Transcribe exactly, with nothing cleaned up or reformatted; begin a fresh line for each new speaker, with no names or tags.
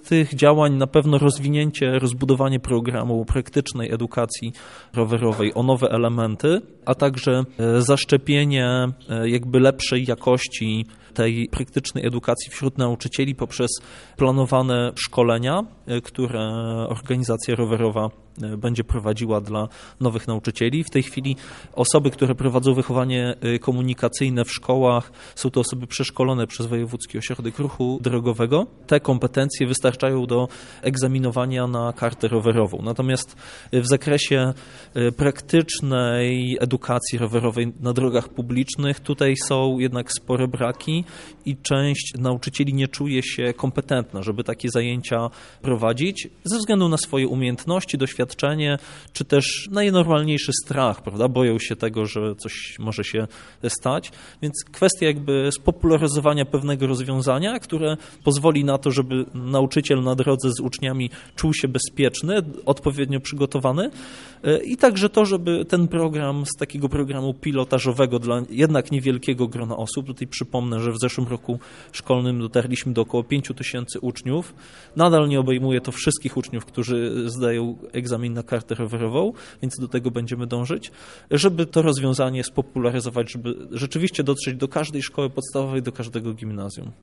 tych działań na pewno rozwinięcie, rozbudowanie programu praktycznej edukacji rowerowej o nowe elementy, a także zaszczepienie jakby lepszej jakości tej praktycznej edukacji wśród nauczycieli poprzez planowane szkolenia, które organizacja rowerowa będzie prowadziła dla nowych nauczycieli. W tej chwili osoby, które prowadzą wychowanie komunikacyjne w szkołach, są to osoby przeszkolone przez Wojewódzki Ośrodek Ruchu Drogowego. Te kompetencje wystarczają do egzaminowania na kartę rowerową. Natomiast w zakresie praktycznej edukacji rowerowej na drogach publicznych tutaj są jednak spore braki i część nauczycieli nie czuje się kompetentna, żeby takie zajęcia prowadzić ze względu na swoje umiejętności, doświadczenie, czy też najnormalniejszy strach, prawda? Boją się tego, że coś może się stać, więc kwestia jakby spopularyzowania pewnego rozwiązania, które pozwoli na to, żeby nauczyciel na drodze z uczniami czuł się bezpieczny, odpowiednio przygotowany i także to, żeby ten program z takiego programu pilotażowego dla jednak niewielkiego grona osób, tutaj przypomnę, że w zeszłym roku szkolnym dotarliśmy do około pięciu tysięcy uczniów, nadal nie obejmuje to wszystkich uczniów, którzy zdają egzamin na kartę rowerową, więc do tego będziemy dążyć, żeby to rozwiązanie spopularyzować, żeby rzeczywiście dotrzeć do każdej szkoły podstawowej, do każdego gimnazjum.